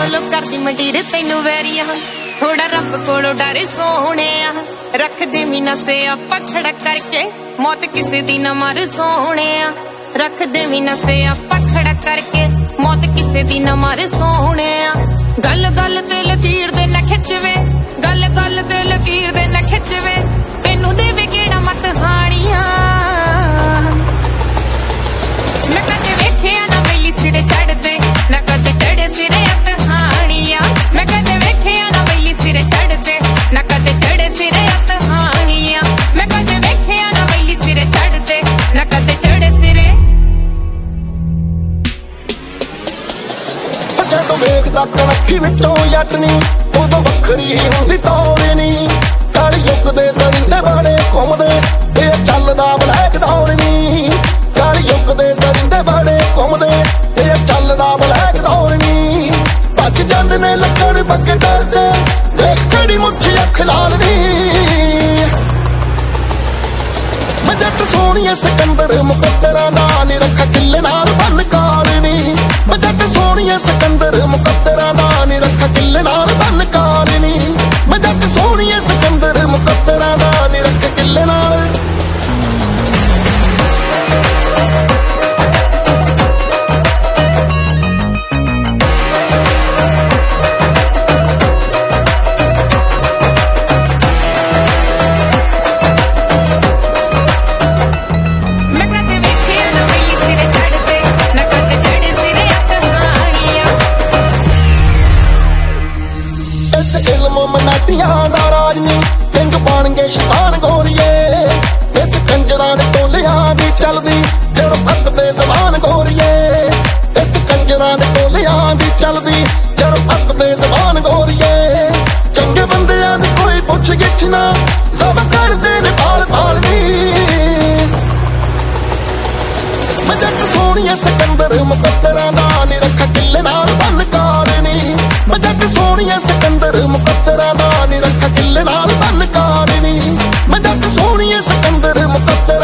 ਕੋਲੋਂ ਕਰਦੀ ਮੰਡੀਰ ਤੈਨੂੰ ਵੈਰੀਆ ਥੋੜਾ ਰੱਬ ਕੋਲੋਂ ਡਰ ਸੋਹਣਿਆ ਰੱਖ ਦੇ ਵੀ ਨਸਿਆ ਪਖੜਾ ਕਰਕੇ ਮੌਤ ਕਿਸੇ ਦੀ ਨਾ ਮਰ ਸੋਹਣਿਆ ਰੱਖ ਦੇ ਵੀ ਨਸਿਆ ਪਖੜਾ ਕਰਕੇ ਮੌਤ ਕਿਸੇ ਦੀ ਨਾ ਮਰ ਸੋਹਣਿਆ ਗੱਲ ਗੱਲ ਤੇ ਲਕੀਰ ਦੇ ਨਾ ਖਿੱਚਵੇ ਗੱਲ ਗੱਲ ਤੇ ਲਕੀਰ ਦੇ ਨਾ ਖਿੱਚਵੇ ਤੈਨੂੰ ਦੇਵੇ ਕਿਹੜਾ ਮਤ ਹਾਣੀਆਂ ਮੈਂ ਕਦੇ ਵੇਖਿਆ ਨਾ ਬਈ ਸਿਰੇ ਚੜਦੇ ਨਾ ਕਦੇ ਚੜੇ ਸਿਰੇ ਅਤਹਾਣੀਆਂ ਮੈਂ ਕਦੇ ਵੇਖਿਆ ਨਾ ਬਈ ਸਿਰੇ ਚੜਦੇ ਨਾ ਕਦੇ ਚੜੇ ਸਿਰੇ ਅਤਹਾਣੀਆਂ ਮੈਂ ਕਦੇ ਵੇਖਿਆ ਨਾ ਬਈ ਸਿਰੇ ਚੜਦੇ ਨਾ ਕਦੇ ਚੜੇ ਸਿਰੇ ਜਦੋਂ ਵੇਖਦਾ ਕਣਕੀ ਵਿੱਚੋਂ ਜੱਟ ਨੀ ਉਦੋਂ ਵੱਖਰੀ ਹੁੰਦੀ ਟੌਰ ਨੀ ਕਾਲੀ ਯੁੱਗ ਦੇ ਦਰਿੰਦੇ ਬਾੜੇ ਘੁੰਮਦੇ ਇਹ ਚੱਲਦਾ ਬਲੈਕ ਦੌਰ ਨੀ ਕਾਲੀ ਯੁੱਗ ਦੇ ਦਰਿੰਦੇ ਬਾੜੇ ਘੁੰਮਦੇ ਇਹ ਚੱਲਦਾ ਬਲੈਕ ਦੌਰ ਨੀ ਭੱਜ ਜਾਂਦੇ ਨੇ ਲੱਕੜ ਬੱਗੇ ਡਰਦੇ ਦੇਖ ਕਿਹੜੀ ਮੁੱਠੀ ਅੱਖ ਲਾਲ ਨੀ ਮੈਂ ਜੱਟ ਸੋਹਣੀਏ ਸਿਕੰਦਰ ਮੁਕੱਦਰਾਂ ਦਾ ਨੀ ਰੱਖਾ ਕਿੱਲੇ ਨਾਲ ਬੰਨ ਕਾਲ ਨੀ ਮੈਂ ਜੱਟ ਸੋਹਣੀਏ ਸਿਕੰਦਰ ਮੁਕੱਦਰਾਂ ਦਾ ਨੀ ਰੱਖਾ ਕਿੱਲੇ ਨਾਲ ਬੰਨ ਕਾਲ ਨੀ ਮੈਂ ਜੱਟ ਸੋਹਣੀਏ ਸਿਕੰਦਰ ਮੁਕੱਦਰਾਂ ਦਾ ਨੀ ਰੱਖਾ ਕਿੱਲੇ ਨਾਲ ਮਨਾਟੀਆਂ ਦਾ ਰਾਜ ਨੀ ਪਿੰਗ ਪਾਣਗੇ ਸ਼ੈਤਾਨ ਗੋਰੀਏ ਇੱਕ ਕੰਜਰਾਂ ਦੇ ਟੋਲਿਆਂ ਦੀ ਚੱਲਦੀ ਜੜ ਫੱਟਦੇ ਜ਼ਬਾਨ ਗੋਰੀਏ ਇੱਕ ਕੰਜਰਾਂ ਦੇ ਟੋਲਿਆਂ ਦੀ ਚੱਲਦੀ ਜੜ ਫੱਟਦੇ ਜ਼ਬਾਨ ਗੋਰੀਏ ਚੰਗੇ ਬੰਦਿਆਂ ਦੀ ਕੋਈ ਪੁੱਛ ਗਿੱਛ ਨਾ ਸਭ ਕਰਦੇ ਨੇ ਭਾਲ ਭਾਲ ਨੀ ਮੈਂ ਜੱਟ ਸੋਹਣੀਏ ਸਿਕੰਦਰ ਮੁਕੱਦਰਾਂ ਦਾ ਨੀ ਰੱਖਾ ਕਿੱਲੇ ਨਾਲ ਬੰਨ ਕਾਲ ਨੀ ਮੈਂ ਜੱਟ ਸੋਹਣੀਏ ਸਿਕੰਦਰ ਮੁਕੱਦਰਾਂ ਦਾ ਨੀ ਰੱਖਾ ਕਿੱਲੇ ਨਾਲ ਬੰਨ ਕਾਲ ਨੀ ਮੈਂ ਜੱਟ ਸੋਹਣੀਏ ਸਿਕੰਦਰ ਮੁਕੱਦਰ